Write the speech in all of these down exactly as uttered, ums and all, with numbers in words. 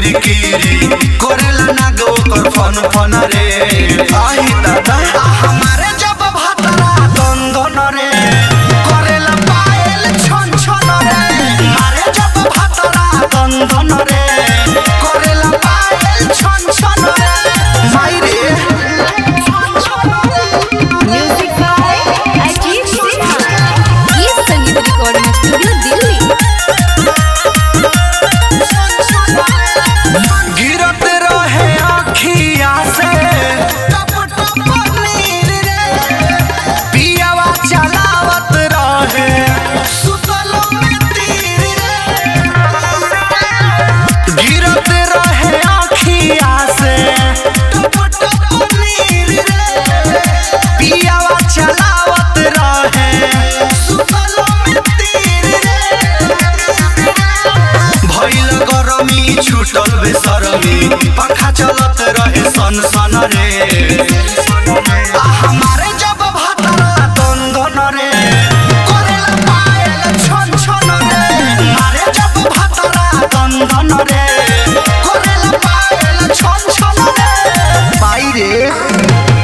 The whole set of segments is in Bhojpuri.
किरकिरी करेला ना गो कर फन फन रे आई दादा हमारे जब भातरा दन दन रे करेला पायल छन छन रे मारे जब भातरा दन दन रे करेला पायल छन छन रे माई रे म्यूजिक बाय अजीत सिन्हा ये संगीत रिकॉर्डिंग स्टूडियो दिल्ली। गिरत रहे अखिया से टप टप नीर रे पियावा चलावत रहे सुतलो में तीर रे गिरत रहे अखिया से टप टप नीर रे पियावा चलावत रहे सुतलो में तीर रे भइल गरमी छुटल बेसरमी पंखा चलत रहे सन सन रे हमारे जब भातरा दन दन रे करेला पायल छन छन रे मारे जब भातरा दन दन रे करेला पायल छन छन रे माई रे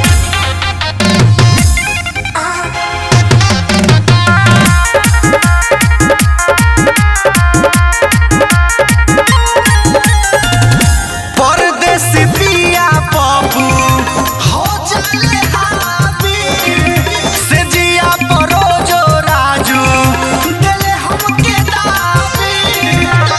परदेसी पिया पप्पू हो जाले हावी से जिया परोजो राजू देले हमके दाबी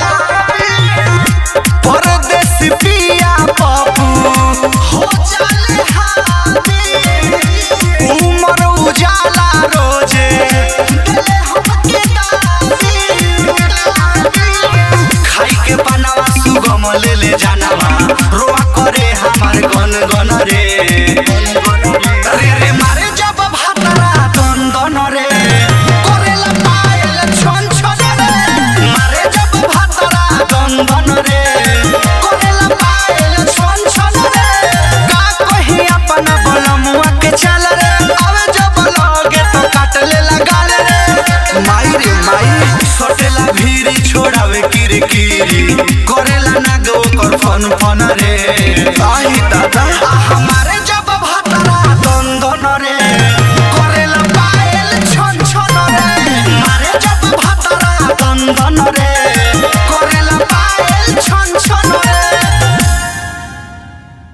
परदेसी पिया पप्पू हो जाले हावी उमर उजाला रोजे देले हमके दाबी खाई के बनावा सुगम ले ले जानवा रोआ करे हमार गन गन रे रे रे मारे जब भातरा दन दन रे करेला पायल छन छन रे मारे जब भातरा दन दन रे करेला पायल छन छन रे का कही अपना बलमुआ के चल रे आवे जब लगे तो काट ले लगाल रे माई रे माई सटेला भीरी छोड़ावे किरकिरी करेला ना गो कर फन फन रे आई दादा हमारे जब भातरा दन दन रे